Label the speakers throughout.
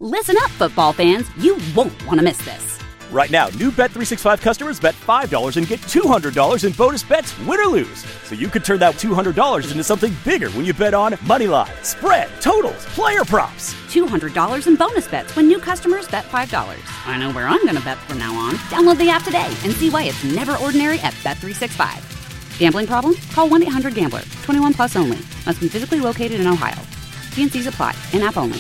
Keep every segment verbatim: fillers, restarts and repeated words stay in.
Speaker 1: Listen up, football fans. You won't want to miss this.
Speaker 2: Right now, new Bet three sixty-five customers bet five dollars and get two hundred dollars in bonus bets, win or lose. So you could turn that two hundred dollars into something bigger when you bet on money line, spread, totals, player props.
Speaker 1: two hundred dollars in bonus bets when new customers bet five dollars. I know where I'm going to bet from now on. Download the app today and see why it's never ordinary at Bet three sixty-five. Gambling problem? Call one eight hundred gambler. twenty-one plus only. Must be physically located in Ohio. T and C's apply. In-app only.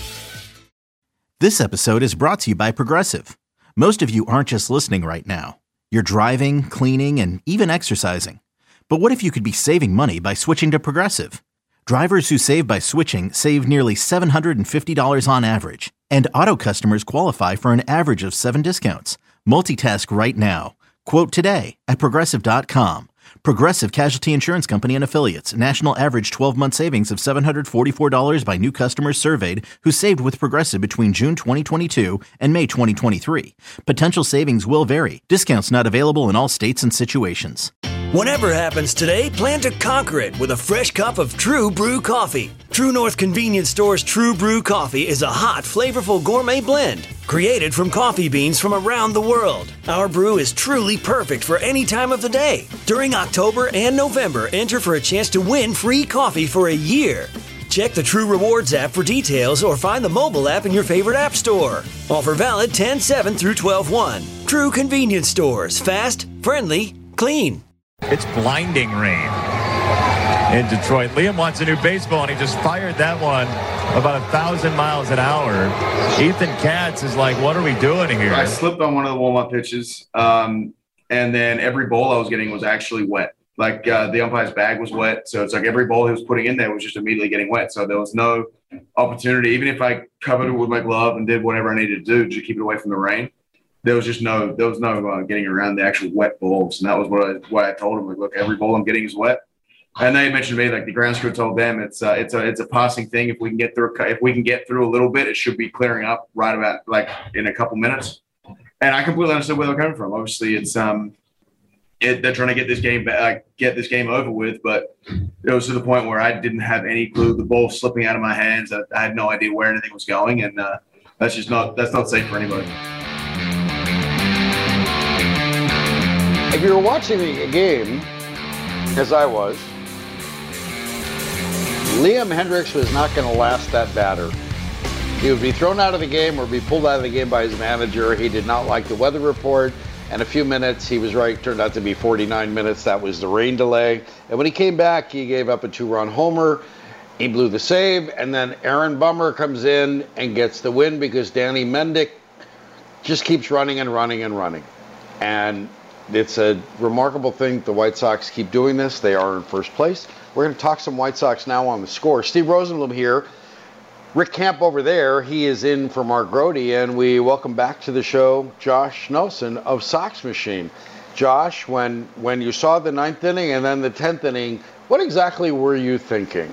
Speaker 3: This episode is brought to you by Progressive. Most of you aren't just listening right now. You're driving, cleaning, and even exercising. But what if you could be saving money by switching to Progressive? Drivers who save by switching save nearly seven hundred fifty dollars on average. And auto customers qualify for an average of seven discounts. Multitask right now. Quote today at Progressive dot com. Progressive Casualty Insurance Company and Affiliates. National average twelve-month savings of seven hundred forty-four dollars by new customers surveyed who saved with Progressive between June twenty twenty-two and May twenty twenty-three. Potential savings will vary. Discounts not available in all states and situations.
Speaker 4: Whatever happens today, plan to conquer it with a fresh cup of True Brew coffee. True North Convenience Store's True Brew coffee is a hot, flavorful gourmet blend created from coffee beans from around the world. Our brew is truly perfect for any time of the day. During October and November, enter for a chance to win free coffee for a year. Check the True Rewards app for details or find the mobile app in your favorite app store. Offer valid ten seven through twelve one. True Convenience Stores. Fast, friendly, clean.
Speaker 5: It's blinding rain in Detroit. Liam wants a new baseball, and he just fired that one about a thousand miles an hour. Ethan Katz is like, what are we doing here?
Speaker 6: I slipped on one of the warm-up pitches, um, and then every ball I was getting was actually wet. Like uh, the umpire's bag was wet, so it's like every ball he was putting in there was just immediately getting wet. So there was no opportunity. Even if I covered it with my glove and did whatever I needed to do to keep it away from the rain, there was just no, there was no uh, getting around the actual wet balls. And that was what I, what I told him. Like, look, every ball I'm getting is wet. And they mentioned to me, like the grounds crew told them, it's uh, it's a it's a passing thing. If we can get through, if we can get through a little bit, it should be clearing up right about like in a couple minutes. And I completely understood where they're coming from. Obviously, it's um, it, they're trying to get this game back, like, get this game over with. But it was to the point where I didn't have any clue. The ball slipping out of my hands. I, I had no idea where anything was going, and uh, that's just not that's not safe for anybody.
Speaker 7: If you were watching the game, as I was, Liam Hendriks was not going to last that batter. He would be thrown out of the game or be pulled out of the game by his manager. He did not like the weather report. And a few minutes, he was right, turned out to be forty-nine minutes. That was the rain delay. And when he came back, he gave up a two-run homer. He blew the save. And then Aaron Bummer comes in and gets the win because Danny Mendick just keeps running and running and running. And it's a remarkable thing the White Sox keep doing this. They are in first place. We're going to talk some White Sox now on the score. Steve Rosenblum here. Rick Camp over there. He is in for Mark Grody. And we welcome back to the show Josh Nelson of Sox Machine. Josh, when, when you saw the ninth inning and then the tenth inning, what exactly were you thinking?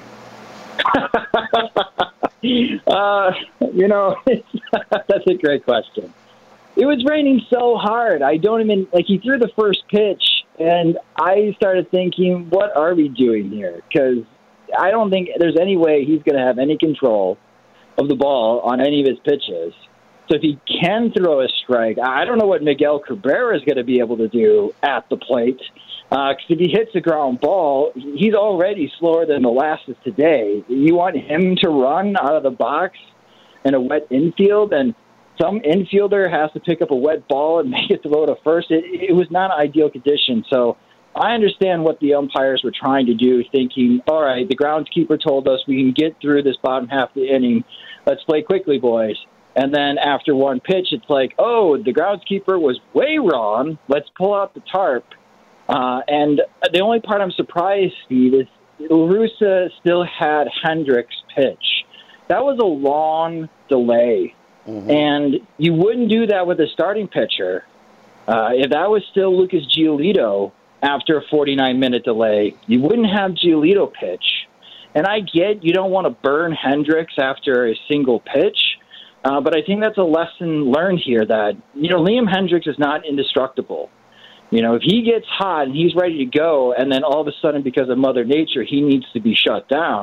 Speaker 8: uh, you know, that's a great question. It was raining so hard. I don't even, like, he threw the first pitch, and I started thinking, what are we doing here? Because I don't think there's any way he's going to have any control of the ball on any of his pitches. So if he can throw a strike, I don't know what Miguel Cabrera is going to be able to do at the plate. Because uh, if he hits a ground ball, he's already slower than Molasses today. You want him to run out of the box in a wet infield, and some infielder has to pick up a wet ball and make it throw to first. It, it was not an ideal condition. So I understand what the umpires were trying to do, thinking, all right, the groundskeeper told us we can get through this bottom half of the inning. Let's play quickly, boys. And then after one pitch, it's like, oh, the groundskeeper was way wrong. Let's pull out the tarp. Uh, and the only part I'm surprised, Steve, is La Russa still had Hendriks pitch. That was a long delay. Mm-hmm. And you wouldn't do that with a starting pitcher. Uh, if that was still Lucas Giolito after a forty-nine minute delay, you wouldn't have Giolito pitch. And I get you don't want to burn Hendriks after a single pitch, uh, but I think that's a lesson learned here that, you know, Liam Hendriks is not indestructible. You know, if he gets hot and he's ready to go, and then all of a sudden because of Mother Nature he needs to be shut down,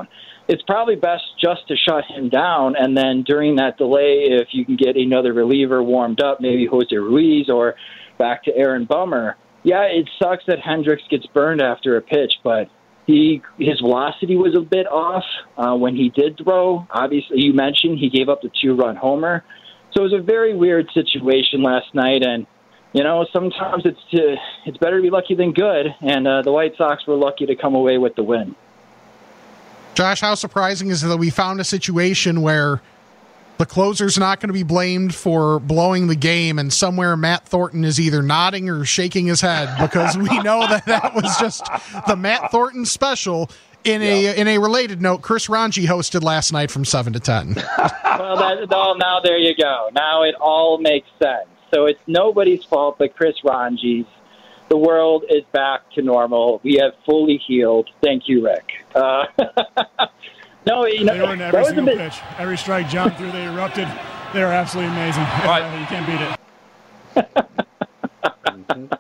Speaker 8: it's probably best just to shut him down. And then during that delay, if you can get another reliever warmed up, maybe Jose Ruiz or back to Aaron Bummer. Yeah, it sucks that Hendricks gets burned after a pitch, but he his velocity was a bit off uh, when he did throw. Obviously, you mentioned he gave up the two-run homer. So it was a very weird situation last night, and you know, sometimes it's to, it's better to be lucky than good, and uh, the White Sox were lucky to come away with the win.
Speaker 9: Josh, how surprising is it that we found a situation where the closer's not going to be blamed for blowing the game, and somewhere Matt Thornton is either nodding or shaking his head, because we know that that was just the Matt Thornton special. In a yeah. in a related note, Chris Ranji hosted last night from seven to ten.
Speaker 8: Well, that, well, now there you go. Now it all makes sense. So it's nobody's fault but Chris Ranji's. The world is back to normal. We have fully healed. Thank you, Rick. Uh, no, you know,
Speaker 10: they were in every single bit... pitch. Every strike John threw, they erupted. They were absolutely amazing. Right. You can't beat it.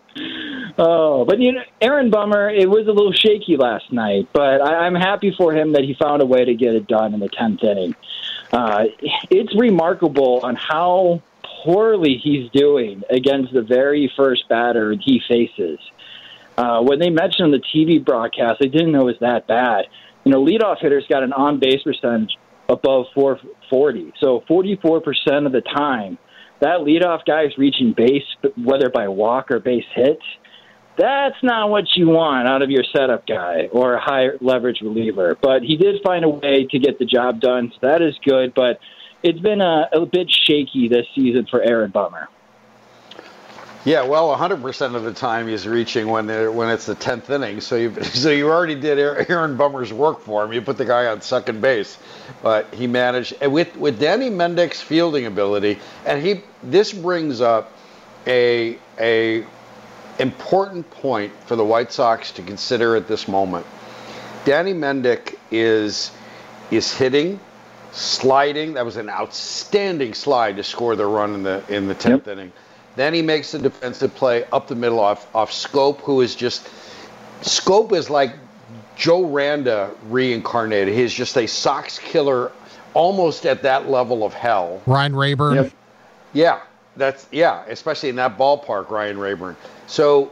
Speaker 8: Oh, but you know, Aaron Bummer, it was a little shaky last night, but I, I'm happy for him that he found a way to get it done in the tenth inning. Uh, it's remarkable on how poorly he's doing against the very first batter he faces. Uh, when they mentioned on the T V broadcast, they didn't know it was that bad. You know, leadoff hitters got an on-base percentage above four forty, so forty-four percent of the time, that leadoff guy is reaching base, whether by walk or base hit. That's not what you want out of your setup guy or a high leverage reliever. But he did find a way to get the job done, so that is good. But it's been a, a bit shaky this season for Aaron Bummer.
Speaker 7: Yeah, well, one hundred percent of the time he's reaching when when it's the tenth inning. So you so you already did Aaron Bummer's work for him. You put the guy on second base, but he managed and with with Danny Mendick's fielding ability, and he this brings up a a important point for the White Sox to consider at this moment. Danny Mendick is is hitting, sliding. That was an outstanding slide to score the run in the in the tenth yep. inning. Then he makes the defensive play up the middle off off Scope, who is just Scope is like Joe Randa reincarnated. He's just a Sox killer, almost at that level of hell.
Speaker 9: Ryan Rayburn.
Speaker 7: Yep. Yeah, that's yeah, especially in that ballpark, Ryan Rayburn. So,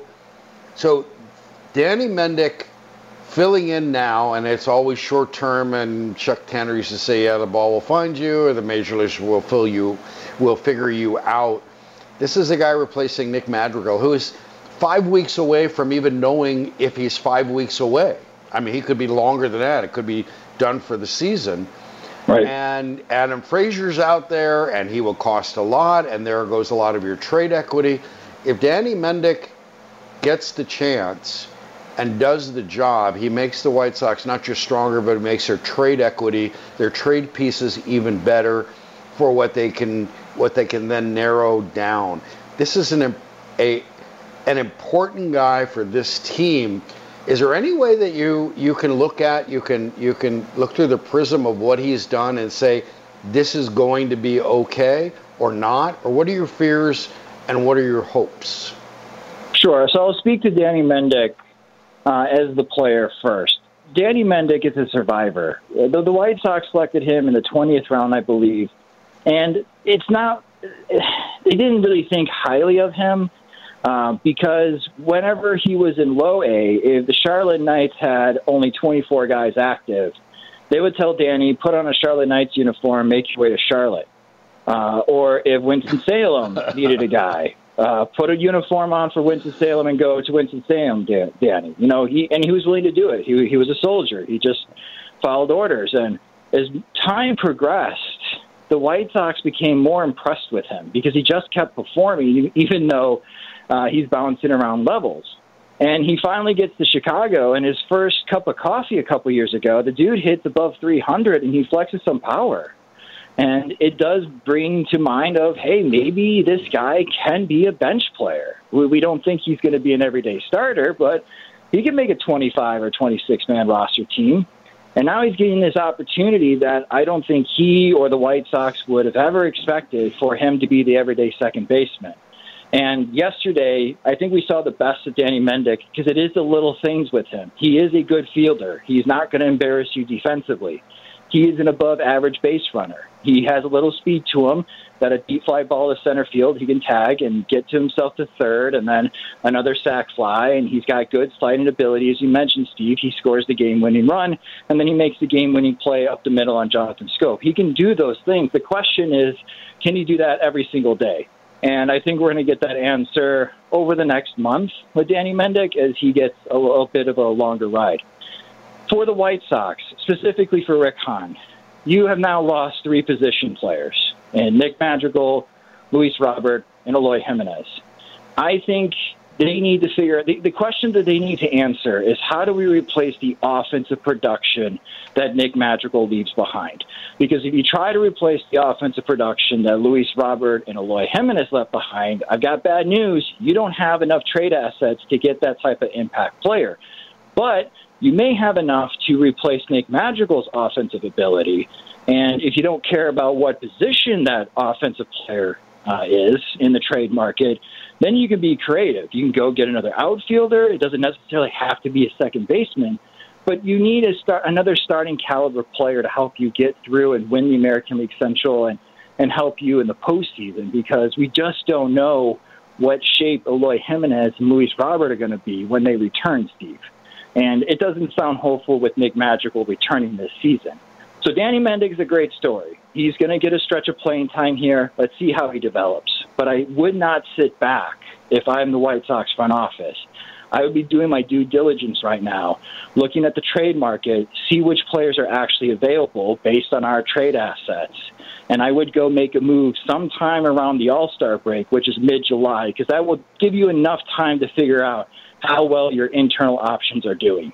Speaker 7: so Danny Mendick filling in now, and it's always short term. And Chuck Tanner used to say, "Yeah, the ball will find you, or the major leagues will fill you, will figure you out." This is a guy replacing Nick Madrigal, who is five weeks away from even knowing if he's five weeks away. I mean, he could be longer than that. It could be done for the season.
Speaker 8: Right.
Speaker 7: And Adam Frazier's out there, and he will cost a lot, and there goes a lot of your trade equity. If Danny Mendick gets the chance and does the job, he makes the White Sox not just stronger, but it makes their trade equity, their trade pieces even better for what they can what they can then narrow down. This is an a an important guy for this team. Is there any way that you you can look at you can you can look through the prism of what he's done and say this is going to be okay or not? Or what are your fears and what are your hopes?
Speaker 8: Sure. So I'll speak to Danny Mendick uh, as the player first. Danny Mendick is a survivor. The, the White Sox selected him in the twentieth round, I believe. And it's not, they didn't really think highly of him uh, because whenever he was in low A, if the Charlotte Knights had only twenty-four guys active, they would tell Danny, put on a Charlotte Knights uniform, make your way to Charlotte. Uh, or if Winston-Salem needed a guy, uh, put a uniform on for Winston-Salem and go to Winston-Salem, Danny. You know, he and he was willing to do it. He, he was a soldier. He just followed orders. And as time progressed, the White Sox became more impressed with him because he just kept performing, even though uh, he's bouncing around levels. And he finally gets to Chicago, and his first cup of coffee a couple years ago, the dude hits above three hundred, and he flexes some power. And it does bring to mind of, hey, maybe this guy can be a bench player. We, we don't think he's going to be an everyday starter, but he can make a twenty-five or twenty-six man roster team. And now he's getting this opportunity that I don't think he or the White Sox would have ever expected for him to be the everyday second baseman. And yesterday, I think we saw the best of Danny Mendick because it is the little things with him. He is a good fielder. He's not going to embarrass you defensively. he is an above-average base runner. He has a little speed to him that a deep fly ball to center field, he can tag and get to himself to third, and then another sac fly, and he's got good sliding ability. As you mentioned, Steve, he scores the game-winning run, and then he makes the game-winning play up the middle on Jonathan Schoop. He can do those things. The question is, can he do that every single day? And I think we're going to get that answer over the next month with Danny Mendick as he gets a little bit of a longer ride. For the White Sox, specifically for Rick Hahn, you have now lost three position players, and Nick Madrigal, Luis Robert, and Eloy Jimenez. I think they need to figure the, the question that they need to answer is, how do we replace the offensive production that Nick Madrigal leaves behind? Because if you try to replace the offensive production that Luis Robert and Eloy Jimenez left behind, I've got bad news. You don't have enough trade assets to get that type of impact player. But you may have enough to replace Nick Madrigal's offensive ability. And if you don't care about what position that offensive player uh, is in the trade market, then you can be creative. You can go get another outfielder. It doesn't necessarily have to be a second baseman, but you need a start, another starting caliber player to help you get through and win the American League Central and, and help you in the postseason, because we just don't know what shape Eloy Jimenez and Luis Robert are going to be when they return, Steve. And it doesn't sound hopeful with Nick Madrigal returning this season. So Danny Mendick is a great story. He's going to get a stretch of playing time here. Let's see how he develops. But I would not sit back if I'm the White Sox front office. I would be doing my due diligence right now, looking at the trade market, see which players are actually available based on our trade assets. And I would go make a move sometime around the All-Star break, which is mid-July, because that will give you enough time to figure out how well your internal options are doing.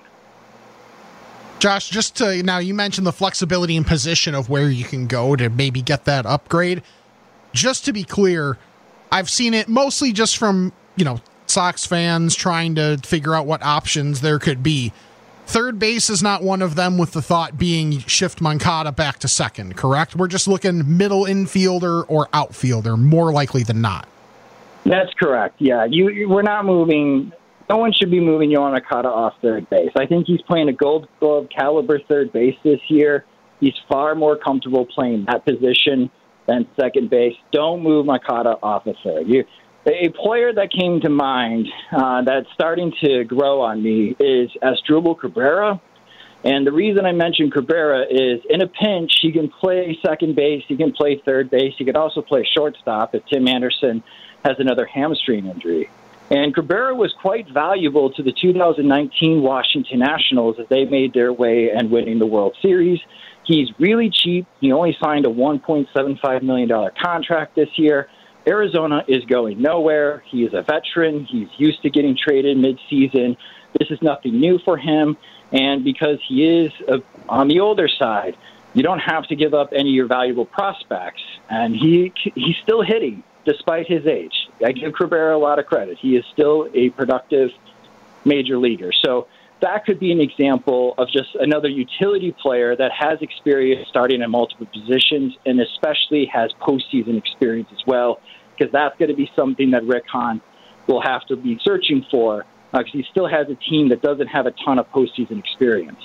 Speaker 9: Josh, just to, now you mentioned the flexibility and position of where you can go to maybe get that upgrade. Just to be clear, I've seen it mostly just from, you know, Sox fans trying to figure out what options there could be. Third base is not one of them, with the thought being shift Moncada back to second, correct? We're just looking middle infielder or outfielder, more likely than not.
Speaker 8: That's correct, yeah. You, you we're not moving... No one should be moving Yoan Moncada off third base. I think he's playing a Gold Glove caliber third base this year. He's far more comfortable playing that position than second base. Don't move Moncada off of third. You, a player that came to mind uh, that's starting to grow on me is Asdrubal Cabrera. And the reason I mentioned Cabrera is, in a pinch, he can play second base, he can play third base, he could also play shortstop if Tim Anderson has another hamstring injury. And Cabrera was quite valuable to the two thousand nineteen Washington Nationals as they made their way and winning the World Series. He's really cheap. He only signed a one point seven five million dollars contract this year. Arizona is going nowhere. He is a veteran. He's used to getting traded midseason. This is nothing new for him. And because he is a, on the older side, you don't have to give up any of your valuable prospects. And he he's still hitting despite his age. I give Cabrera a lot of credit. He is still a productive major leaguer. So that could be an example of just another utility player that has experience starting in multiple positions and especially has postseason experience as well, because that's going to be something that Rick Hahn will have to be searching for, because uh, he still has a team that doesn't have a ton of postseason experience.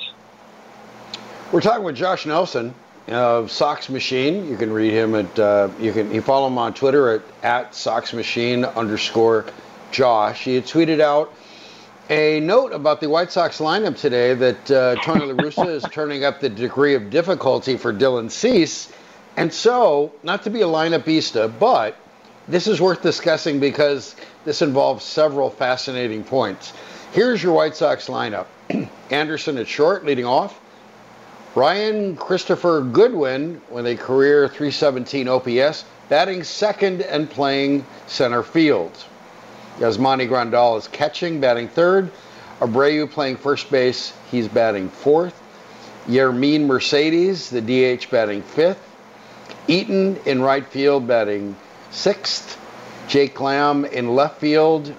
Speaker 7: We're talking with Josh Nelson of Sox Machine. You can read him at, uh, you can you follow him on Twitter at, at Sox Machine underscore Josh. He had tweeted out a note about the White Sox lineup today that uh, Tony La Russa is turning up the degree of difficulty for Dylan Cease. And so, not to be a lineupista, but this is worth discussing because this involves several fascinating points. Here's your White Sox lineup. Anderson at short, leading off. Ryan Christopher Goodwin with a career three seventeen O P S, batting second and playing center field. Yasmani Grandal is catching, batting third. Abreu playing first base, he's batting fourth. Yermin Mercedes, the D H, batting fifth. Eaton in right field, batting sixth. Jake Lamb in left field.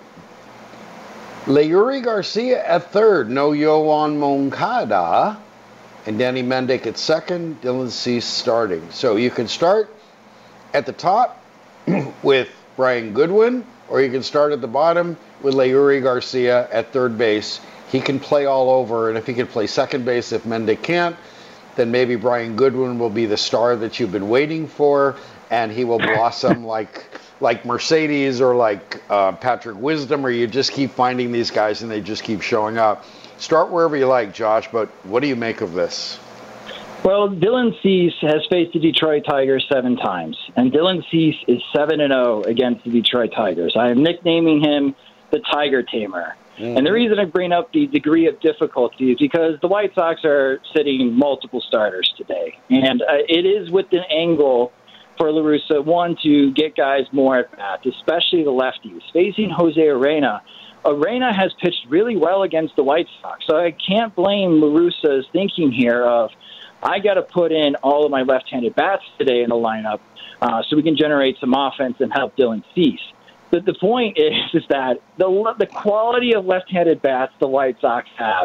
Speaker 7: Leury Garcia at third, no Yoan Moncada. And Danny Mendick at second, Dylan Cease starting. So you can start at the top with Brian Goodwin, or you can start at the bottom with Leury Garcia at third base. He can play all over, and if he can play second base if Mendick can't, then maybe Brian Goodwin will be the star that you've been waiting for, and he will blossom like like Mercedes or like uh, Patrick Wisdom, or you just keep finding these guys and they just keep showing up. Start wherever you like, Josh, but what do you make of this?
Speaker 8: Well, Dylan Cease has faced the Detroit Tigers seven times, and Dylan Cease is seven and oh against the Detroit Tigers. I am nicknaming him the Tiger Tamer. Mm-hmm. And the reason I bring up the degree of difficulty is because the White Sox are sitting multiple starters today, and uh, it is with an angle for La Russa, one, to get guys more at bat, especially the lefties. Facing Jose Arena, Arena has pitched really well against the White Sox, so I can't blame La Russa's thinking here of, I got to put in all of my left-handed bats today in the lineup uh, so we can generate some offense and help Dylan Cease. But the point is, is that the the quality of left-handed bats the White Sox have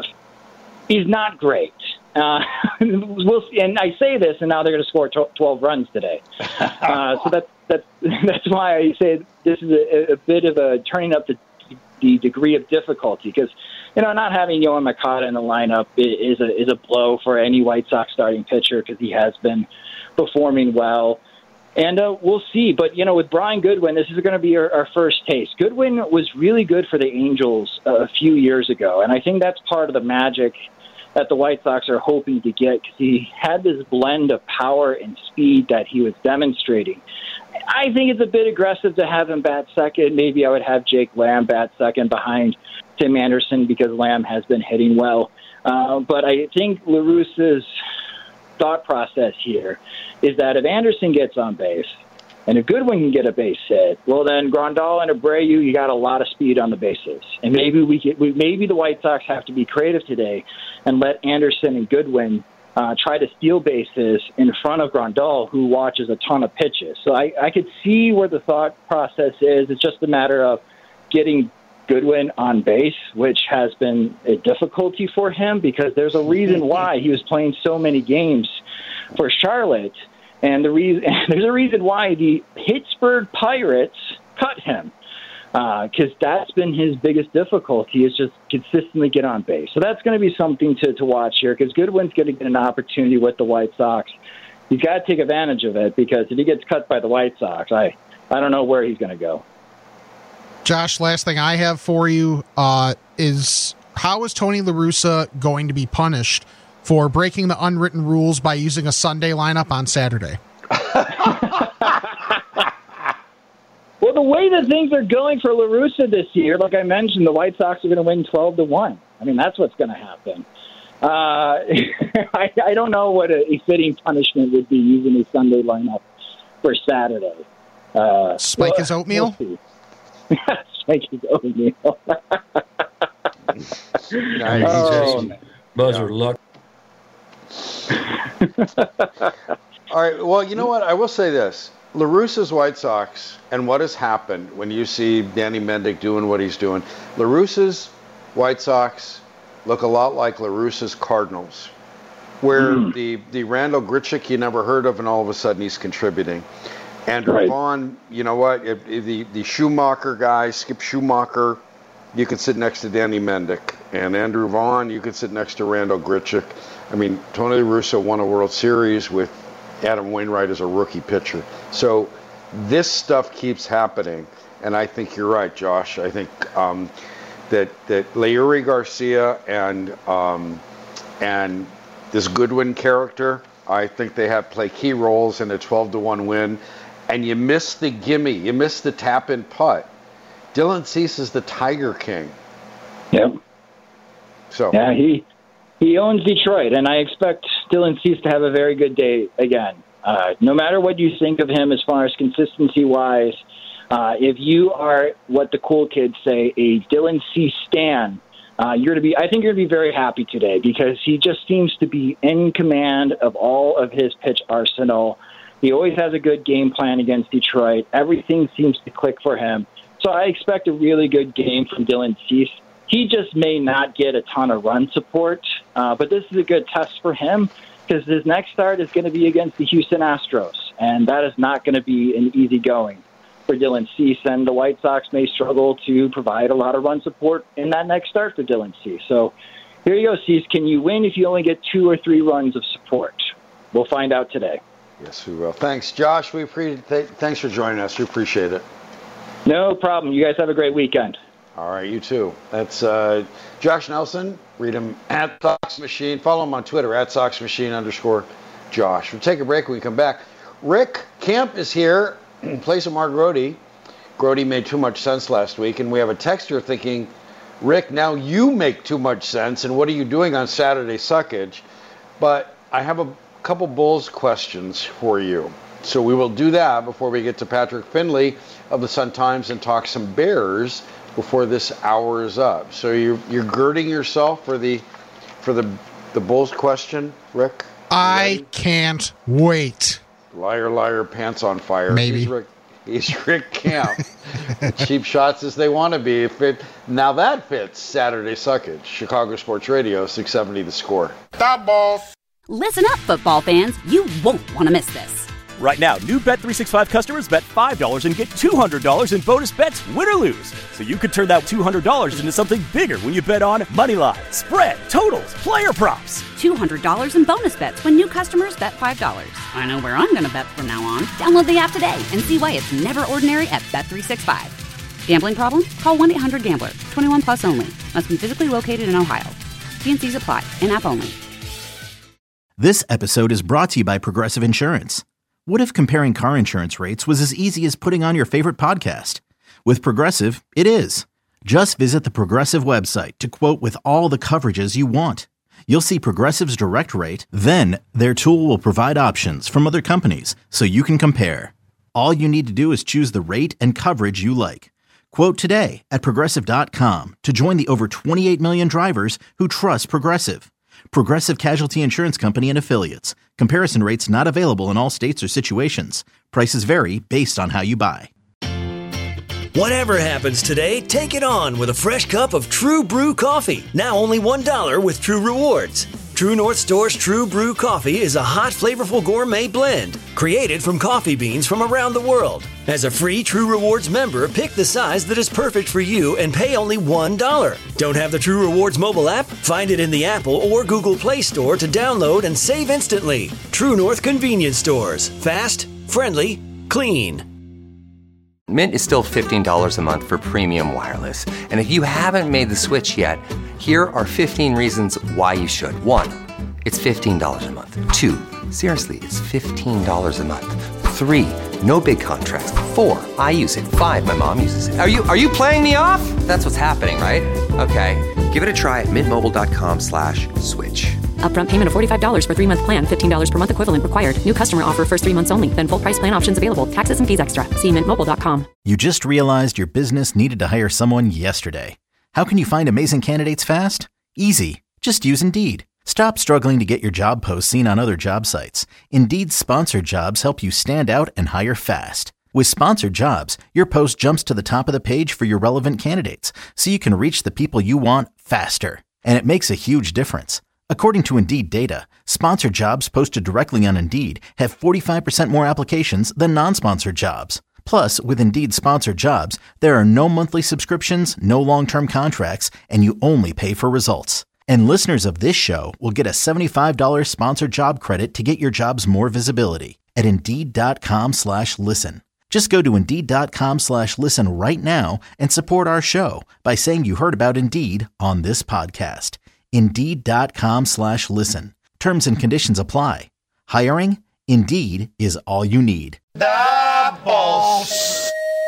Speaker 8: is not great. Uh, we'll see, and I say this, and now they're going to score twelve runs today. Uh, so that's that's that's why I say this is a, a bit of a turning up the the degree of difficulty, because you know not having Yohan Moncada in the lineup is a is a blow for any White Sox starting pitcher, because he has been performing well. And uh, we'll see. But, you know, with Brian Goodwin, this is going to be our, our first taste. Goodwin was really good for the Angels uh, a few years ago, and I think that's part of the magic that the White Sox are hoping to get, because he had this blend of power and speed that he was demonstrating. I think it's a bit aggressive to have him bat second. Maybe I would have Jake Lamb bat second behind Tim Anderson, because Lamb has been hitting well. Uh, but I think La Russa's thought process here is that if Anderson gets on base and if Goodwin can get a base hit, well, then Grandal and Abreu, you got a lot of speed on the bases. And maybe we, get, we maybe the White Sox have to be creative today and let Anderson and Goodwin uh, try to steal bases in front of Grandal, who watches a ton of pitches. So I, I could see where the thought process is. It's just a matter of getting Goodwin on base, which has been a difficulty for him, because there's a reason why he was playing so many games for Charlotte, and the reason there's a reason why the Pittsburgh Pirates cut him, because uh, that's been his biggest difficulty, is just consistently get on base. So that's going to be something to, to watch here, because Goodwin's going to get an opportunity with the White Sox. He's got to take advantage of it, because if he gets cut by the White Sox, I, I don't know where he's going to go.
Speaker 9: Josh, last thing I have for you uh, is, how is Tony La Russa going to be punished for breaking the unwritten rules by using a Sunday lineup on Saturday?
Speaker 8: Well, the way that things are going for La Russa this year, like I mentioned, the White Sox are going to win twelve to one. I mean, that's what's going to happen. Uh, I, I don't know what a, a fitting punishment would be using a Sunday lineup for Saturday. Uh,
Speaker 9: Spike
Speaker 8: well,
Speaker 9: his oatmeal?
Speaker 8: We'll Spike his oatmeal.
Speaker 11: Nice.
Speaker 8: Oh,
Speaker 11: Buzzer luck.
Speaker 7: All right. Well, you know what? I will say this. La Russa's White Sox, and what has happened when you see Danny Mendick doing what he's doing, La Russa's White Sox look a lot like La Russa's Cardinals, where mm. the, the Randall Grichuk you never heard of, and all of a sudden he's contributing. Andrew right. Vaughn, you know what? If, if the, the Schumacher guy, Skip Schumacher, you could sit next to Danny Mendick. And Andrew Vaughn, you could sit next to Randall Grichuk. I mean, Tony La Russa won a World Series with Adam Wainwright as a rookie pitcher. So this stuff keeps happening. And I think you're right, Josh. I think um, that, that Leury Garcia and um, and this Goodwin character, I think they have play key roles in a twelve to one win. And you miss the gimme. You miss the tap-in putt. Dylan Cease is the Tiger King.
Speaker 8: Yep.
Speaker 7: So
Speaker 8: yeah, he he owns Detroit, and I expect Dylan Cease to have a very good day again. Uh, no matter what you think of him as far as consistency-wise, uh, if you are what the cool kids say, a Dylan Cease stan, uh, you're to be. I think you're to be very happy today, because he just seems to be in command of all of his pitch arsenal. He always has a good game plan against Detroit. Everything seems to click for him. So I expect a really good game from Dylan Cease. He just may not get a ton of run support, uh, but this is a good test for him, because his next start is going to be against the Houston Astros, and that is not going to be an easy going for Dylan Cease, and the White Sox may struggle to provide a lot of run support in that next start for Dylan Cease. So here you go, Cease. Can you win if you only get two or three runs of support? we'll find out today.
Speaker 7: Yes, we will. Thanks, Josh. We appreciate. Th- thanks for joining us. We appreciate it.
Speaker 8: No problem. You guys have a great weekend.
Speaker 7: All right, you too. That's uh, Josh Nelson. Read him at Sox Machine. Follow him on Twitter at Sox Machine underscore Josh. We'll take a break when we come back. Rick Camp is here in place of Mark Grody. Grody made too much sense last week, and we have a texter thinking, Rick, now you make too much sense, and what are you doing on Saturday Suckage? But I have a couple Bulls questions for you. So we will do that before we get to Patrick Finley of the Sun-Times and talk some Bears before this hour is up. So you're you're girding yourself for the for the the Bulls question, Rick?
Speaker 9: I can't wait.
Speaker 7: Liar, liar, pants on fire.
Speaker 9: Maybe.
Speaker 7: He's Rick, he's Rick Camp. Cheap shots as they want to be. If it, now that fits Saturday Suckage. Chicago Sports Radio, six seventy The Score.
Speaker 9: Stop balls.
Speaker 1: Listen up, football fans. You won't want to miss this.
Speaker 2: Right now, new Bet three sixty-five customers bet five dollars and get two hundred dollars in bonus bets, win or lose. So you could turn that two hundred dollars into something bigger when you bet on moneyline, spread, totals, player props.
Speaker 1: two hundred dollars in bonus bets when new customers bet five dollars. I know where I'm going to bet from now on. Download the app today and see why it's never ordinary at Bet three sixty-five. Gambling problem? Call one eight hundred gambler. twenty-one plus only. Must be physically located in Ohio. T and C's apply. In-app only.
Speaker 3: This episode is brought to you by Progressive Insurance. What if comparing car insurance rates was as easy as putting on your favorite podcast? With Progressive, it is. Just visit the Progressive website to quote with all the coverages you want. You'll see Progressive's direct rate, then their tool will provide options from other companies so you can compare. All you need to do is choose the rate and coverage you like. Quote today at Progressive dot com to join the over twenty-eight million drivers who trust Progressive. Progressive Casualty Insurance Company and Affiliates. Comparison rates not available in all states or situations. Prices vary based on how you buy.
Speaker 4: Whatever happens today, take it on with a fresh cup of True Brew coffee. Now only one dollar with True Rewards. True North Store's True Brew coffee is a hot, flavorful gourmet blend created from coffee beans from around the world. As a free True Rewards member, pick the size that is perfect for you and pay only one dollar. Don't have the True Rewards mobile app? Find it in the Apple or Google Play Store to download and save instantly. True North Convenience Stores. Fast, friendly, clean.
Speaker 11: Mint is still fifteen dollars a month for premium wireless. And if you haven't made the switch yet, here are fifteen reasons why you should. One, it's fifteen dollars a month. Two, seriously, it's fifteen dollars a month. Three, no big contracts. Four, I use it. Five, my mom uses it. Are you are you playing me off? That's what's happening, right? Okay, give it a try at mintmobile.com slash switch.
Speaker 12: Upfront payment of forty-five dollars for three-month plan, fifteen dollars per month equivalent required. New customer offer first three months only. Then full price plan options available. Taxes and fees extra. See mint mobile dot com.
Speaker 3: You just realized your business needed to hire someone yesterday. How can you find amazing candidates fast? Easy. Just use Indeed. Stop struggling to get your job post seen on other job sites. Indeed's sponsored jobs help you stand out and hire fast. With sponsored jobs, your post jumps to the top of the page for your relevant candidates, so you can reach the people you want faster. And it makes a huge difference. According to Indeed data, sponsored jobs posted directly on Indeed have forty-five percent more applications than non-sponsored jobs. Plus, with Indeed sponsored jobs, there are no monthly subscriptions, no long-term contracts, and you only pay for results. And listeners of this show will get a seventy-five dollars sponsored job credit to get your jobs more visibility at Indeed.com slash listen. Just go to Indeed.com slash listen right now and support our show by saying you heard about Indeed on this podcast. Indeed.com slash listen. Terms and conditions apply. Hiring? Indeed is all you need.
Speaker 7: Da Bulls.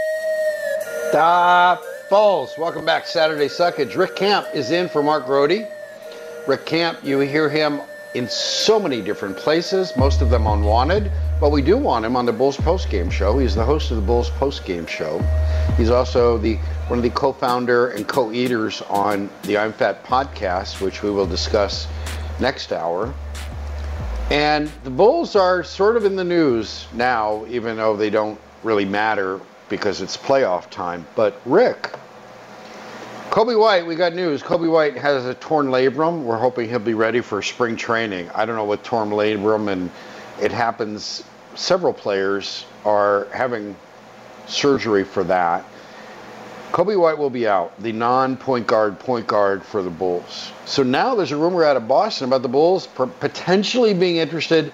Speaker 7: Da Bulls. Welcome back, Saturday Suckage. Rick Camp is in for Mark Grody. Rick Camp, you hear him in so many different places, most of them unwanted, but we do want him on the Bulls postgame show. He's the host of the Bulls postgame show. He's also the one of the co-founder and co-eaters on the I'm Fat podcast, which we will discuss next hour. And the Bulls are sort of in the news now, even though they don't really matter because it's playoff time. But Rick, Kobe White, we got news. Kobe White has a torn labrum. We're hoping he'll be ready for spring training. I don't know what torn labrum, and it happens. Several players are having surgery for that. Kobe White will be out, the non-point guard point guard for the Bulls. So now there's a rumor out of Boston about the Bulls potentially being interested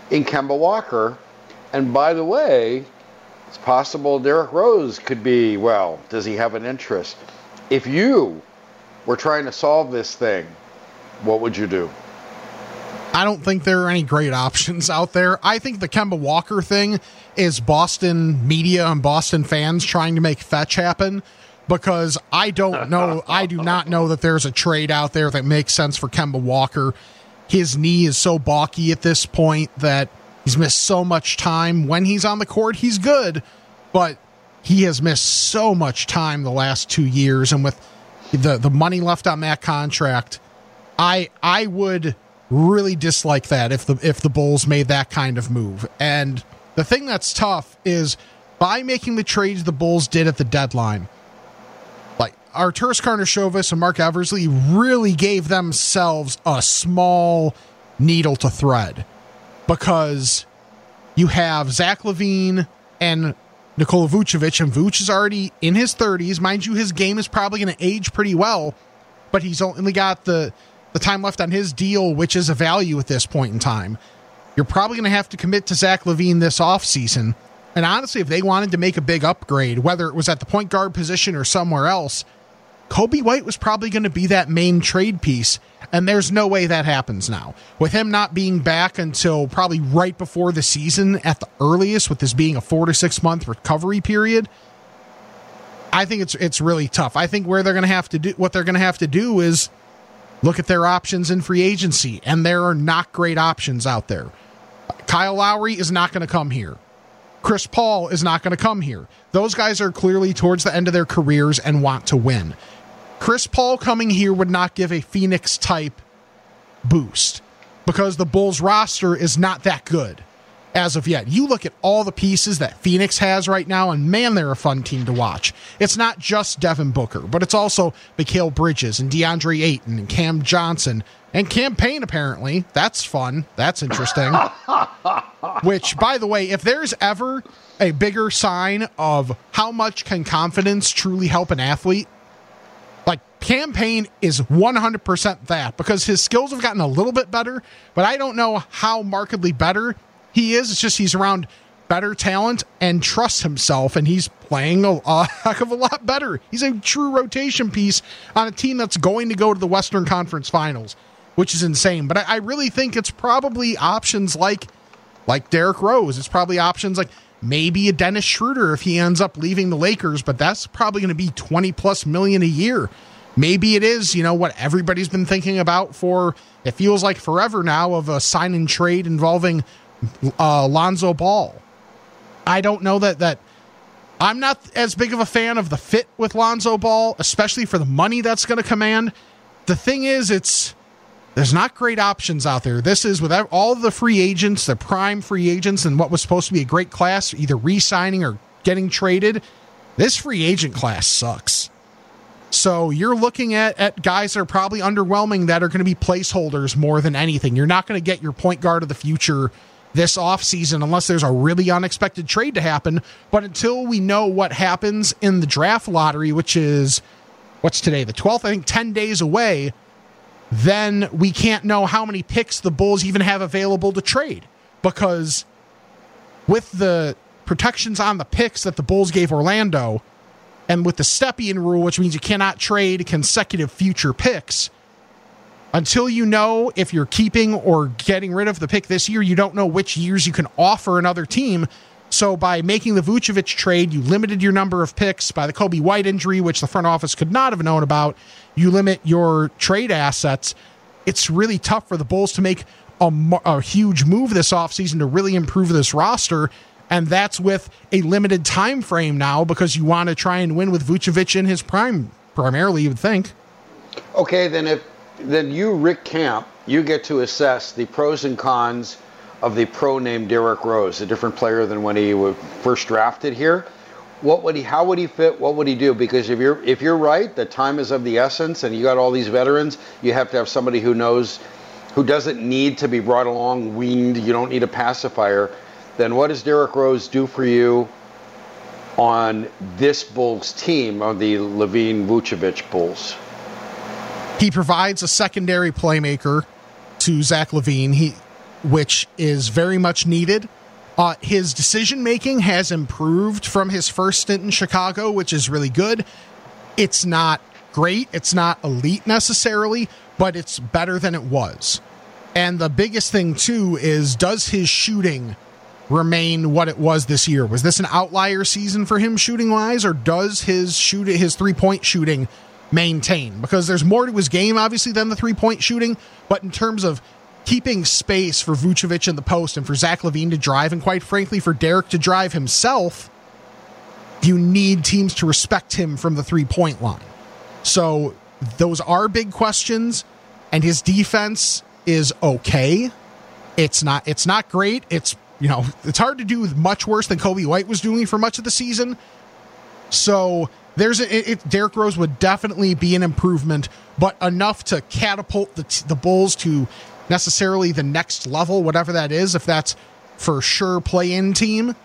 Speaker 7: in Kemba Walker. And by the way, it's possible Derrick Rose could be, well, does he have an interest? If you were trying to solve this thing, what would you do?
Speaker 9: I don't think there are any great options out there. I think the Kemba Walker thing is Boston media and Boston fans trying to make fetch happen, because I don't know, I do not know that there's a trade out there that makes sense for Kemba Walker. His knee is so balky at this point that he's missed so much time. When he's on the court, he's good, but he has missed so much time the last two years. And with the, the money left on that contract, I I would really dislike that if the if the Bulls made that kind of move. And the thing that's tough is by making the trades the Bulls did at the deadline, like Arturas Karnisovas and Mark Eversley really gave themselves a small needle to thread, because you have Zach LaVine and Nikola Vucevic, and Vuce is already in his thirties. Mind you, his game is probably going to age pretty well, but he's only got the, the time left on his deal, which is a value at this point in time. You're probably going to have to commit to Zach LaVine this offseason. And honestly, if they wanted to make a big upgrade, whether it was at the point guard position or somewhere else, Kobe White was probably going to be that main trade piece, and there's no way that happens now. With him not being back until probably right before the season at the earliest, with this being a four to six month recovery period, I think it's it's really tough. I think where they're going to have to do what they're going to have to do is look at their options in free agency, and there are not great options out there. Kyle Lowry is not going to come here. Chris Paul is not going to come here. Those guys are clearly towards the end of their careers and want to win. Chris Paul coming here would not give a Phoenix-type boost, because the Bulls roster is not that good as of yet. You look at all the pieces that Phoenix has right now, and man, they're a fun team to watch. It's not just Devin Booker, but it's also Mikal Bridges and DeAndre Ayton and Cam Johnson and Cam Payne, apparently. That's fun. That's interesting. Which, by the way, if there's ever a bigger sign of how much can confidence truly help an athlete, like Cam Payne is one hundred percent that, because his skills have gotten a little bit better, but I don't know how markedly better he is. It's just he's around better talent and trusts himself, and he's playing a, a heck of a lot better. He's a true rotation piece on a team that's going to go to the Western Conference Finals, which is insane. But I, I really think it's probably options like like Derrick Rose. It's probably options like maybe a Dennis Schroeder if he ends up leaving the Lakers, but that's probably going to be twenty plus million a year. Maybe it is, you know, what everybody's been thinking about for, it feels like forever now, of a sign and trade involving uh, Lonzo Ball. I don't know that, that I'm not as big of a fan of the fit with Lonzo Ball, especially for the money that's going to command. The thing is, it's, there's not great options out there. This is with all the free agents, the prime free agents, and what was supposed to be a great class, either re-signing or getting traded. This free agent class sucks. So you're looking at, at guys that are probably underwhelming, that are going to be placeholders more than anything. You're not going to get your point guard of the future this offseason unless there's a really unexpected trade to happen. But until we know what happens in the draft lottery, which is, what's today, the twelfth, I think ten days away, then we can't know how many picks the Bulls even have available to trade. Because with the protections on the picks that the Bulls gave Orlando, and with the Stepien rule, which means you cannot trade consecutive future picks, until you know if you're keeping or getting rid of the pick this year, you don't know which years you can offer another team. So by making the Vucevic trade, you limited your number of picks. By the Kobe White injury, which the front office could not have known about, you limit your trade assets. It's really tough for the Bulls to make a, a huge move this offseason to really improve this roster. And that's with a limited time frame now, because you want to try and win with Vucevic in his prime, primarily, you would think.
Speaker 7: Okay, then if then you, Rick Camp, you get to assess the pros and cons of the pro named Derrick Rose, a different player than when he was first drafted here. What would he? How would he fit? What would he do? Because if you're if you're right, that time is of the essence, and you got all these veterans, you have to have somebody who knows, who doesn't need to be brought along, weaned. You don't need a pacifier. Then what does Derrick Rose do for you on this Bulls team, on the LaVine Vucevic Bulls?
Speaker 9: He provides a secondary playmaker to Zach LaVine. He which is very much needed. Uh, his decision-making has improved from his first stint in Chicago, which is really good. It's not great. It's not elite necessarily, but it's better than it was. And the biggest thing, too, is does his shooting remain what it was this year? Was this an outlier season for him shooting-wise, or does his shoot his three-point shooting maintain? Because there's more to his game, obviously, than the three-point shooting, but in terms of keeping space for Vucevic in the post and for Zach LaVine to drive, and quite frankly, for Derek to drive himself, you need teams to respect him from the three-point line. So those are big questions, and his defense is okay. It's not it's not great. It's, you know, it's hard to do much worse than Kobe White was doing for much of the season. So there's a, it, it, Derrick Rose would definitely be an improvement, but enough to catapult the the Bulls to necessarily the next level, whatever that is. If that's for sure play-in team,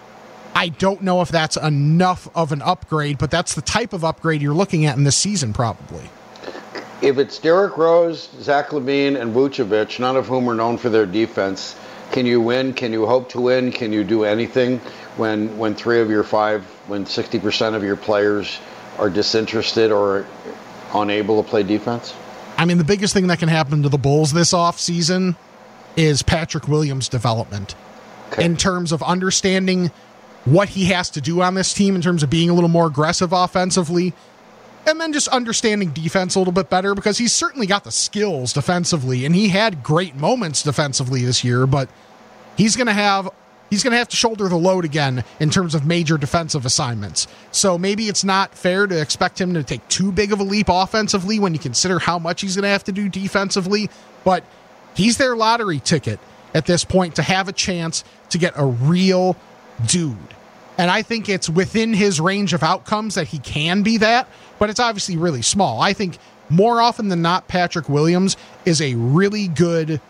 Speaker 9: I don't know if that's enough of an upgrade, but that's the type of upgrade you're looking at in this season, probably.
Speaker 7: If it's Derrick Rose, Zach LaVine, and Vucevic, none of whom are known for their defense, can you win? Can you hope to win? Can you do anything when when three of your five, when sixty percent of your players are disinterested or unable to play defense?
Speaker 9: I mean, the biggest thing that can happen to the Bulls this offseason is Patrick Williams' development. Okay. In terms of understanding what he has to do on this team, in terms of being a little more aggressive offensively, and then just understanding defense a little bit better, because he's certainly got the skills defensively, and he had great moments defensively this year, but he's going to have he's going to have to shoulder the load again in terms of major defensive assignments. So maybe it's not fair to expect him to take too big of a leap offensively when you consider how much he's going to have to do defensively, but he's their lottery ticket at this point to have a chance to get a real dude. And I think it's within his range of outcomes that he can be that, but it's obviously really small. I think more often than not, Patrick Williams is a really good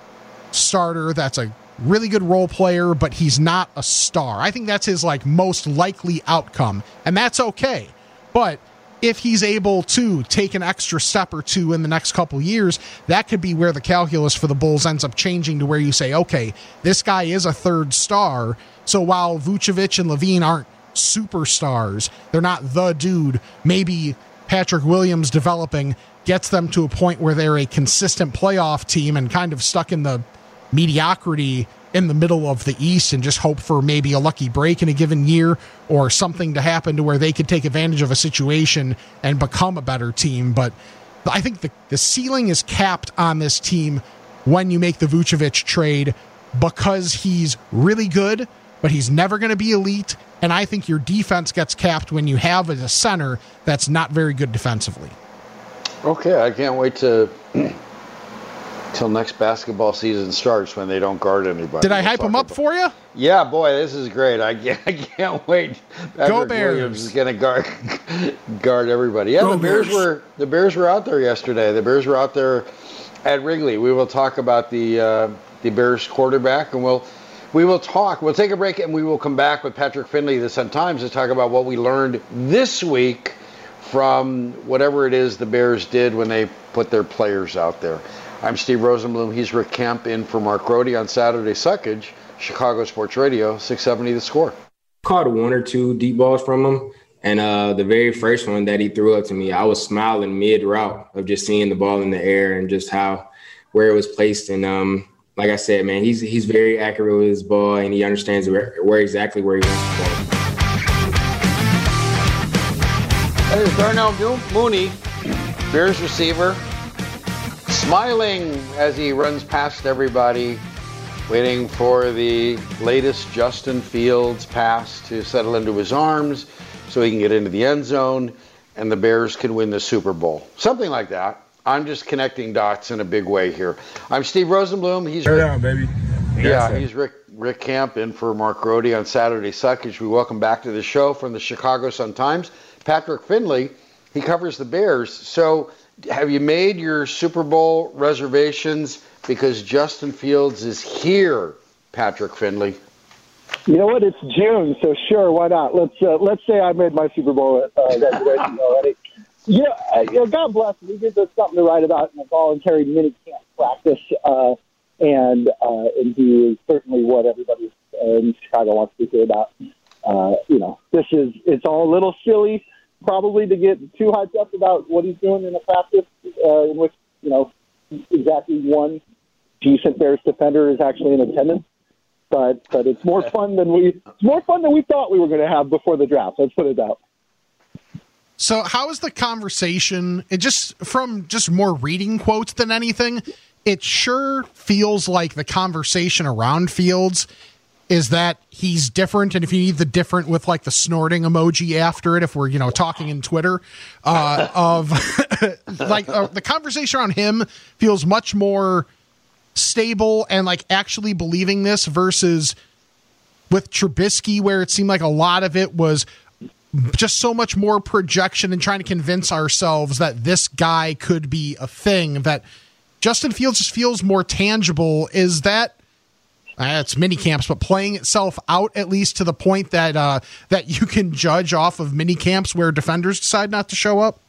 Speaker 9: starter that's a really good role player, but he's not a star. I think that's his like most likely outcome, and that's okay. But if he's able to take an extra step or two in the next couple years, that could be where the calculus for the Bulls ends up changing to where you say, okay, this guy is a third star. So while Vucevic and LaVine aren't superstars, they're not the dude, maybe Patrick Williams developing gets them to a point where they're a consistent playoff team and kind of stuck in the mediocrity in the middle of the East and just hope for maybe a lucky break in a given year or something to happen to where they could take advantage of a situation and become a better team. But I think the, the ceiling is capped on this team when you make the Vucevic trade, because he's really good, but he's never going to be elite. And I think your defense gets capped when you have a center that's not very good defensively.
Speaker 7: Okay, I can't wait to till next basketball season starts when they don't guard anybody.
Speaker 9: Did I hype him up for you?
Speaker 7: Yeah, boy, this is great. I can't, I can't wait. Patrick
Speaker 9: Go Bears.
Speaker 7: Williams is going to guard guard everybody. Yeah, Go the Bears, Bears were the Bears were out there yesterday. The Bears were out there at Wrigley. We will talk about the uh, the Bears quarterback, and we'll we will talk. We'll take a break, and we will come back with Patrick Finley of the Sun-Times to talk about what we learned this week from whatever it is the Bears did when they put their players out there. I'm Steve Rosenblum. He's Rick Kemp in for Mark Grody on Saturday Suckage, Chicago Sports Radio, six seventy The Score.
Speaker 13: Caught one or two deep balls from him, and uh, the very first one that he threw up to me, I was smiling mid-route of just seeing the ball in the air and just how where it was placed. And um, like I said, man, he's he's very accurate with his ball, and he understands where, where exactly where he wants the ball.
Speaker 7: That is Darnell Mooney, Bears receiver, smiling as he runs past everybody, waiting for the latest Justin Fields pass to settle into his arms so he can get into the end zone and the Bears can win the Super Bowl. Something like that. I'm just connecting dots in a big way here. I'm Steve Rosenblum. He's
Speaker 14: Turn
Speaker 7: Rick,
Speaker 14: down, baby.
Speaker 7: Yeah,
Speaker 14: Yes,
Speaker 7: he's Rick Rick Camp in for Mark Grody on Saturday Suckage. We welcome back to the show from the Chicago Sun-Times, Patrick Finley. He covers the Bears. So have you made your Super Bowl reservations? Because Justin Fields is here, Patrick Finley.
Speaker 15: You know what? It's June, so sure, why not? Let's uh, let's say I made my Super Bowl uh, reservation already. Yeah, uh, you know, God bless him. He gives us something to write about in a voluntary mini camp practice. Uh, and uh, and he is certainly what everybody in Chicago wants to hear about. Uh, you know, this is it's all a little silly, probably, to get too hyped up about what he's doing in a practice uh, in which, you know, exactly one decent Bears defender is actually in attendance. But but it's more fun than we it's more fun than we thought we were going to have before the draft. Let's put it that way.
Speaker 9: So how is the conversation? It just from just more reading quotes than anything, it sure feels like the conversation around Fields is that he's different, and if you need the different with like the snorting emoji after it, if we're, you know, talking in Twitter, uh, of like uh, the conversation around him feels much more stable and like actually believing this versus with Trubisky, where it seemed like a lot of it was just so much more projection and trying to convince ourselves that this guy could be a thing. That Justin Fields just feels more tangible. Is that Uh, it's mini camps, but playing itself out at least to the point that uh, that you can judge off of mini camps where defenders decide not to show up?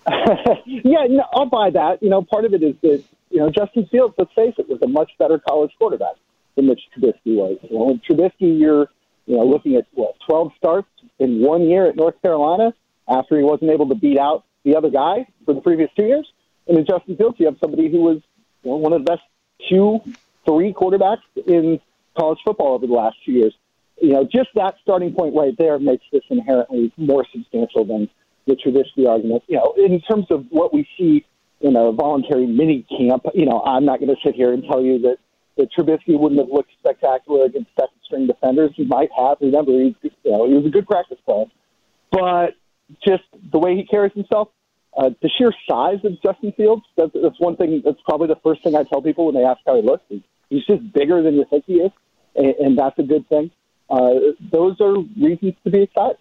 Speaker 15: yeah, no, I'll buy that. You know, part of it is that, you know, Justin Fields, let's face it, was a much better college quarterback than Mitch Trubisky was. You know, with Trubisky, you're, you know, looking at, what, twelve starts in one year at North Carolina after he wasn't able to beat out the other guy for the previous two years. And in Justin Fields, you have somebody who was, you know, one of the best two three quarterbacks in college football over the last two years. You know, just that starting point right there makes this inherently more substantial than the Trubisky argument. You know, in terms of what we see in a voluntary mini camp, you know, I'm not going to sit here and tell you that, that Trubisky wouldn't have looked spectacular against second string defenders. He might have. Remember, he, you know, he was a good practice player. But just the way he carries himself, Uh, the sheer size of Justin Fields, that's, that's one thing, that's probably the first thing I tell people when they ask how he looks. He's just bigger than you think he is, and, and that's a good thing. Uh, those are reasons to be excited.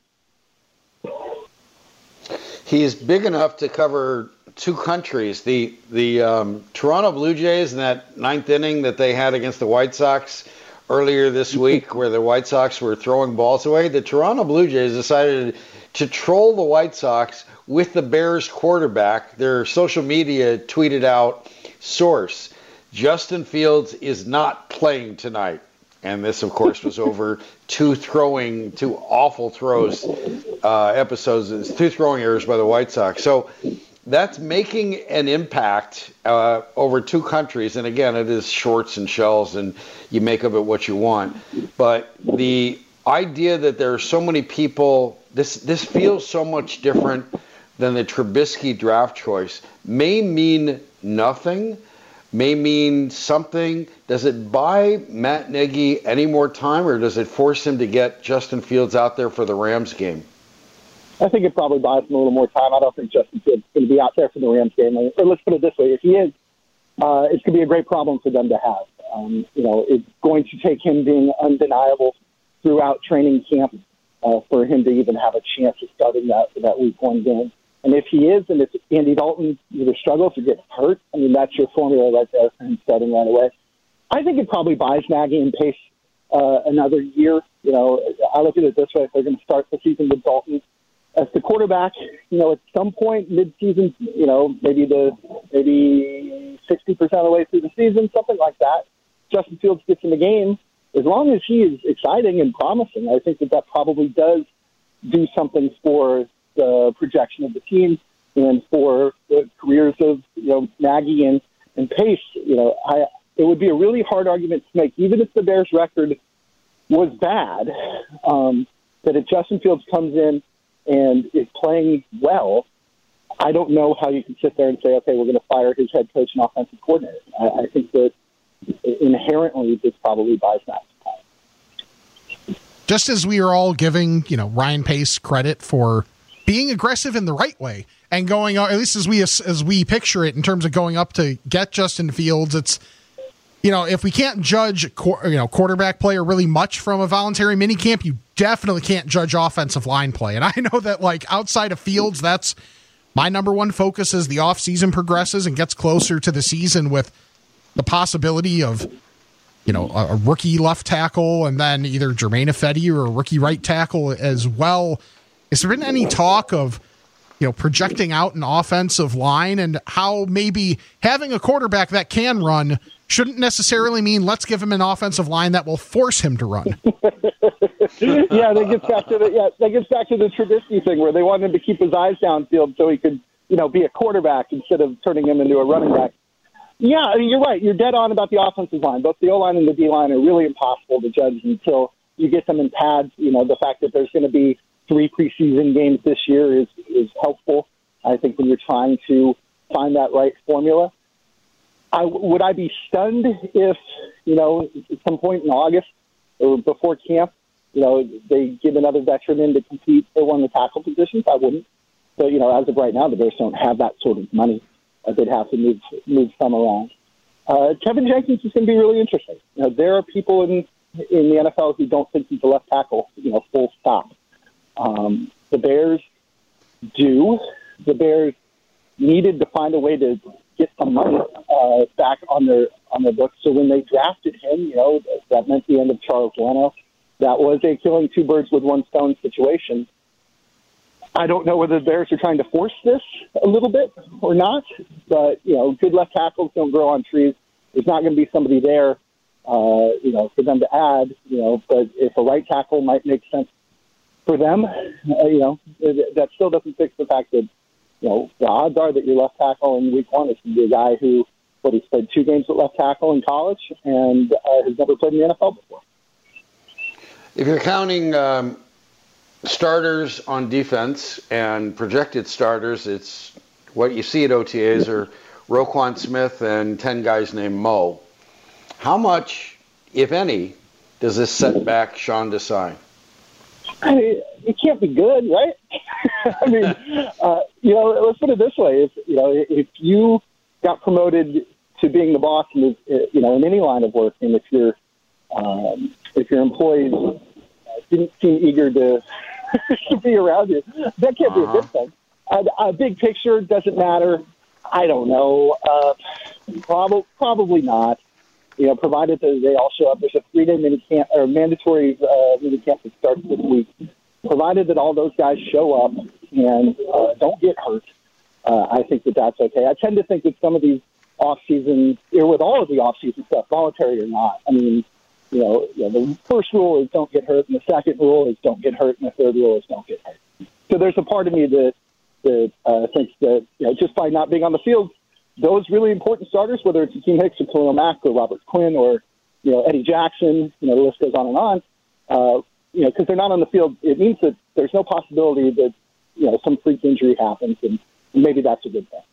Speaker 7: He's big enough to cover two countries. The the um, Toronto Blue Jays in that ninth inning that they had against the White Sox earlier this week, where the White Sox were throwing balls away, the Toronto Blue Jays decided to troll the White Sox with the Bears quarterback. Their social media tweeted out, source, Justin Fields is not playing tonight. And this, of course, was over two throwing, two awful throws, uh, episodes, two throwing errors by the White Sox. So that's making an impact uh, over two countries. And again, it is shorts and shells, and you make of it what you want. But the idea that there are so many people, this this feels so much different than the Trubisky draft choice, may mean nothing, may mean something. Does it buy Matt Nagy any more time, or does it force him to get Justin Fields out there for the Rams game?
Speaker 15: I think it probably buys him a little more time. I don't think Justin Fields is going to be out there for the Rams game. Or let's put it this way, if he is, uh, it's going to be a great problem for them to have. Um, you know, it's going to take him being undeniable throughout training camp uh, for him to even have a chance of starting that, that week one game. And if he is, and if Andy Dalton either struggles or gets hurt, I mean, that's your formula right there for him starting right away. I think it probably buys Nagy and Pace uh, another year. You know, I look at it this way. If they're going to start the season with Dalton as the quarterback, you know, at some point mid-season, you know, maybe the maybe sixty percent of the way through the season, something like that, Justin Fields gets in the game. As long as he is exciting and promising, I think that that probably does do something for the projection of the team and for the careers of, you know, Nagy and, and Pace. You know, I it would be a really hard argument to make, even if the Bears' record was bad, um, that if Justin Fields comes in and is playing well, I don't know how you can sit there and say, okay, we're going to fire his head coach and offensive coordinator. I, I think that inherently this probably buys that time.
Speaker 9: Just as we are all giving, you know, Ryan Pace credit for being aggressive in the right way and going, at least as we as we picture it in terms of going up to get Justin Fields, it's, you know, if we can't judge, you know, quarterback play or really much from a voluntary minicamp, you definitely can't judge offensive line play. And I know that, like, outside of Fields, that's my number one focus as the offseason progresses and gets closer to the season, with the possibility of, you know, a, a rookie left tackle and then either Jermaine Ifedi or a rookie right tackle as well. Has there been any talk of you know, projecting out an offensive line and how maybe having a quarterback that can run shouldn't necessarily mean let's give him an offensive line that will force him to run.
Speaker 15: yeah, that gets back to the yeah, that gets back to the Trubisky thing where they wanted him to keep his eyes downfield so he could, you know, be a quarterback instead of turning him into a running back. Yeah, I mean, you're right. You're dead on about the offensive line. Both the O-line and the D-line are really impossible to judge until you get them in pads. You know, the fact that there's going to be three preseason games this year is is helpful. I think when you're trying to find that right formula. I, would I be stunned if, you know, at some point in August or before camp, you know, they give another veteran in to compete for one of the tackle positions? I wouldn't. But, you know, as of right now, the Bears don't have that sort of money. Uh, they'd have to move move some around. Uh, Kevin Jenkins is going to be really interesting. You know, there are people in in the N F L who don't think he's a left tackle, you know, full stop. Um, the Bears do. The Bears needed to find a way to get some money uh, back on their on their books. So when they drafted him, you know, that meant the end of Charles Leno. That was a killing two birds with one stone situation. I don't know whether the Bears are trying to force this a little bit or not, but, you know, good left tackles don't grow on trees. There's not going to be somebody there, uh, you know, for them to add, you know, but if a right tackle might make sense for them, uh, you know, that still doesn't fix the fact that, you know, the odds are that your left tackle in week one is going to be a guy who, what, he's played two games at left tackle in college and uh, has never played in the N F L before.
Speaker 7: If you're counting um, starters on defense and projected starters, it's what you see at O T As are Roquan Smith and ten guys named Mo. How much, if any, does this set back Sean Desai?
Speaker 15: I mean, it can't be good, right? I mean, uh, you know, let's put it this way: if you know, if you got promoted to being the boss, in, you know, in any line of work, and if your um, if your employees didn't seem eager to to be around you, that can't uh-huh. be a good thing. A, a big picture doesn't matter. I don't know. Uh, probably, probably not. You know, provided that they all show up. There's a three-day mini camp or mandatory uh, mini camp that starts this week. Provided that all those guys show up and uh, don't get hurt, uh, I think that that's okay. I tend to think that some of these off-season, or with all of the off-season stuff, voluntary or not. I mean, you know, you know, the first rule is don't get hurt, and the second rule is don't get hurt, and the third rule is don't get hurt. So there's a part of me that that uh, thinks that, you know, just by not being on the field, those really important starters, whether it's Akeem Hicks or Khalil Mack or Robert Quinn or, you know, Eddie Jackson, you know, the list goes on and on, uh, you know, because they're not on the field, it means that there's no possibility that, you know, some freak injury happens, and maybe that's a good thing.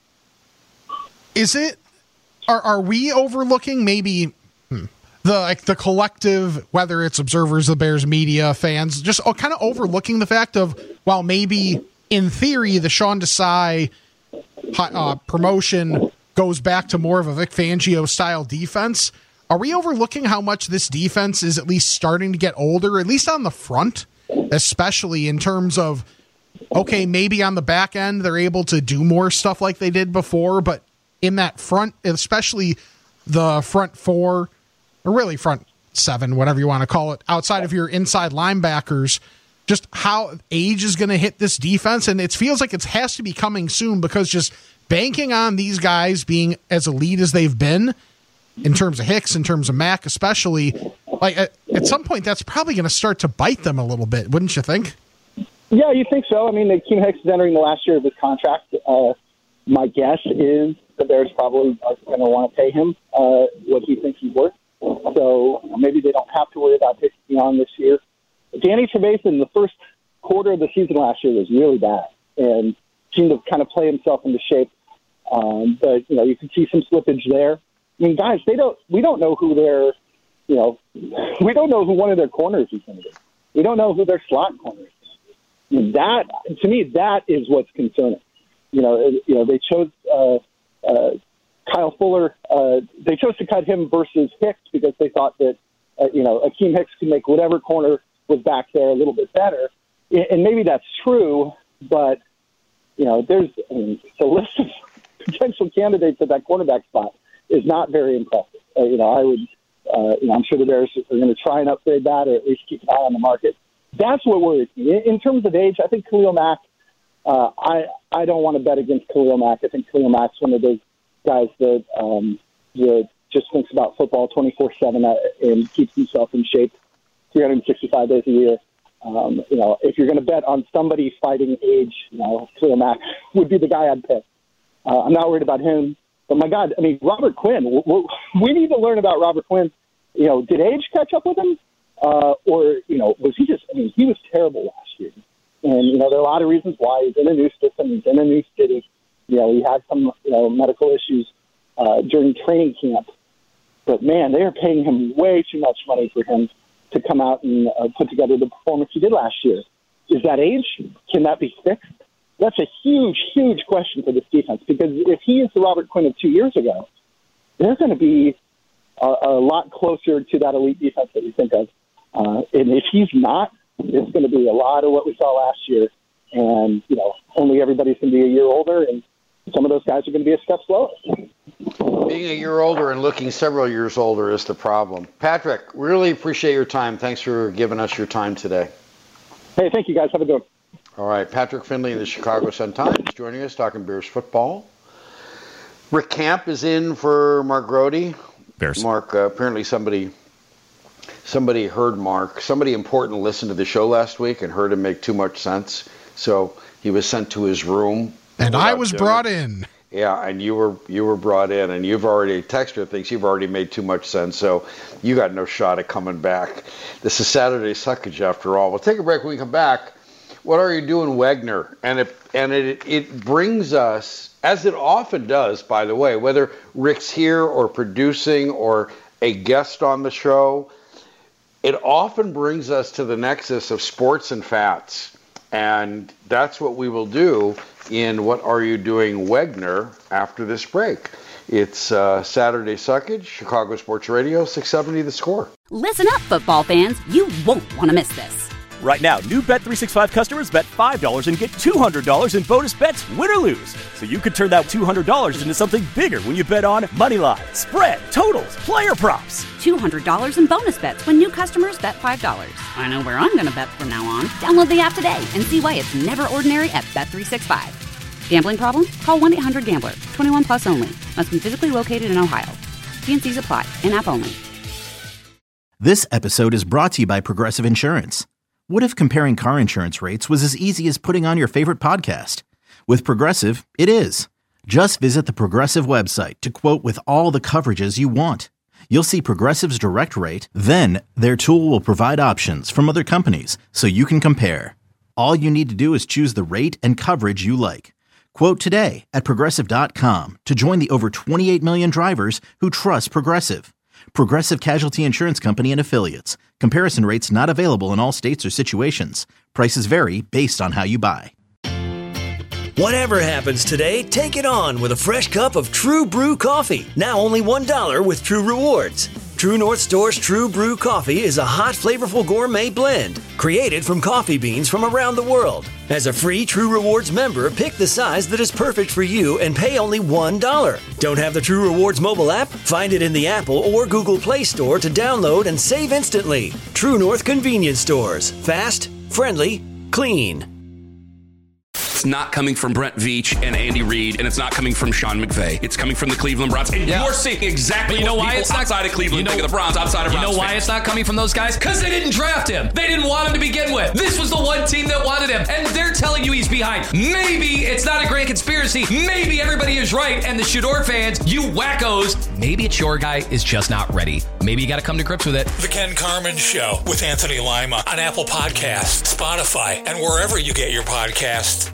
Speaker 9: Is it, are, are we overlooking maybe hmm, the like the collective, whether it's observers, the Bears media, fans, just kind of overlooking the fact of, well, maybe in theory, the Sean Desai uh, promotion goes back to more of a Vic Fangio-style defense. Are we overlooking how much this defense is at least starting to get older, at least on the front, especially in terms of, okay, maybe on the back end they're able to do more stuff like they did before, but in that front, especially the front four, or really front seven, whatever you want to call it, outside of your inside linebackers, just how age is going to hit this defense, and it feels like it has to be coming soon because just banking on these guys being as elite as they've been in terms of Hicks, in terms of Mack especially, like at, at some point that's probably going to start to bite them a little bit, wouldn't you think?
Speaker 15: Yeah, you think so. I mean, Akeem Hicks is entering the last year of his contract. Uh, my guess is the Bears probably are going to want to pay him uh, what he thinks he's worth. So maybe they don't have to worry about Hicks beyond this year. Danny Trevathan, the first quarter of the season last year was really bad and seemed to kind of play himself into shape. Um, but, you know, you can see some slippage there. I mean, guys, they don't, we don't know who their, you know, we don't know who one of their corners is going to be. We don't know who their slot corner is. I mean, that, to me, that is what's concerning. You know, you know, they chose uh, uh, Kyle Fuller. Uh, they chose to cut him versus Hicks because they thought that, uh, you know, Akeem Hicks could make whatever corner was back there a little bit better. And maybe that's true, but, you know, there's I mean, the list of potential candidates at that cornerback spot is not very impressive. Uh, you know, I would, uh, you know, I'm sure the Bears are going to try and upgrade that or at least keep an eye on the market. That's what worries me. In terms of age, I think Khalil Mack, uh, I I don't want to bet against Khalil Mack. I think Khalil Mack's one of those guys that um, that just thinks about football twenty-four seven and keeps himself in shape three hundred sixty-five days a year. Um, you know, if you're going to bet on somebody fighting age, you know, Khalil Mack would be the guy I'd pick. Uh, I'm not worried about him. But, my God, I mean, Robert Quinn, we, we need to learn about Robert Quinn. You know, did age catch up with him? Uh, or, you know, was he just – I mean, he was terrible last year. And, you know, there are a lot of reasons why. He's in a new system. He's in a new city. You know, he had some, you know, medical issues uh, during training camp. But, man, they are paying him way too much money for him to come out and uh, put together the performance he did last year. Is that age? Can that be fixed? That's a huge, huge question for this defense, because if he is the Robert Quinn of two years ago, they're going to be a, a lot closer to that elite defense that we think of. Uh, and if he's not, it's going to be a lot of what we saw last year. And, you know, only everybody's going to be a year older, and some of those guys are going to be a step slower.
Speaker 7: Being a year older and looking several years older is the problem. Patrick, really appreciate your time. Thanks for giving us your time today.
Speaker 15: Hey, thank you, guys. Have a good one.
Speaker 7: All right, Patrick Finley of the Chicago Sun-Times joining us, talking Bears football. Rick Camp is in for Mark Grody.
Speaker 14: Bears.
Speaker 7: Mark, uh, apparently somebody somebody heard Mark. Somebody important listened to the show last week and heard him make too much sense. So he was sent to his room.
Speaker 9: And I was brought in.
Speaker 7: Yeah, and you were you were brought in, and you've already, Texter thinks you've already made too much sense, so you got no shot at coming back. This is Saturday Suckage, after all. We'll take a break. When we come back, what are you doing, Wagner? And it and it it brings us, as it often does, by the way, whether Rick's here or producing or a guest on the show, it often brings us to the nexus of sports and fats. And that's what we will do in What Are You Doing, Wagner, after this break. It's uh, Saturday Suckage, Chicago Sports Radio, six seventy The Score.
Speaker 1: Listen up, football fans. You won't want to miss this.
Speaker 2: Right now, new Bet three sixty-five customers bet five dollars and get two hundred dollars in bonus bets, win or lose. So you could turn that two hundred dollars into something bigger when you bet on moneyline, spread, totals, player props.
Speaker 1: two hundred dollars in bonus bets when new customers bet five dollars. I know where I'm going to bet from now on. Download the app today and see why it's never ordinary at Bet three sixty-five. Gambling problem? Call one eight hundred gambler. twenty-one plus only. Must be physically located in Ohio. T and C's apply. In-app only.
Speaker 3: This episode is brought to you by Progressive Insurance. What if comparing car insurance rates was as easy as putting on your favorite podcast? With Progressive, it is. Just visit the Progressive website to quote with all the coverages you want. You'll see Progressive's direct rate, then their tool will provide options from other companies so you can compare. All you need to do is choose the rate and coverage you like. Quote today at Progressive dot com to join the over twenty-eight million drivers who trust Progressive. Progressive Casualty Insurance Company and Affiliates. Comparison rates not available in all states or situations. Prices vary based on how you buy.
Speaker 4: Whatever happens today, take it on with a fresh cup of True Brew coffee. Now only one dollar with True Rewards. True North Store's True Brew coffee is a hot, flavorful gourmet blend created from coffee beans from around the world. As a free True Rewards member, pick the size that is perfect for you and pay only one dollar. Don't have the True Rewards mobile app? Find it in the Apple or Google Play Store to download and save instantly. True North Convenience Stores. Fast, friendly, clean.
Speaker 16: It's not coming from Brent Veach and Andy Reid, and it's not coming from Sean McVay. It's coming from the Cleveland Browns. And yeah. You're seeing exactly
Speaker 17: you know
Speaker 16: what
Speaker 17: why
Speaker 16: people
Speaker 17: it's not,
Speaker 16: outside of Cleveland
Speaker 17: you know,
Speaker 16: think of the Browns, outside of
Speaker 17: You
Speaker 16: Browns
Speaker 17: know why
Speaker 16: fans.
Speaker 17: It's not coming from those guys? Because they didn't draft him. They didn't want him to begin with. This was the one team that wanted him, and they're telling you he's behind. Maybe it's not a grand conspiracy. Maybe everybody is right, and the Shador fans, you wackos, maybe it's your guy is just not ready. Maybe you got to come to grips with it.
Speaker 18: The Ken Carman Show with Anthony Lima on Apple Podcasts, Spotify, and wherever you get your podcasts.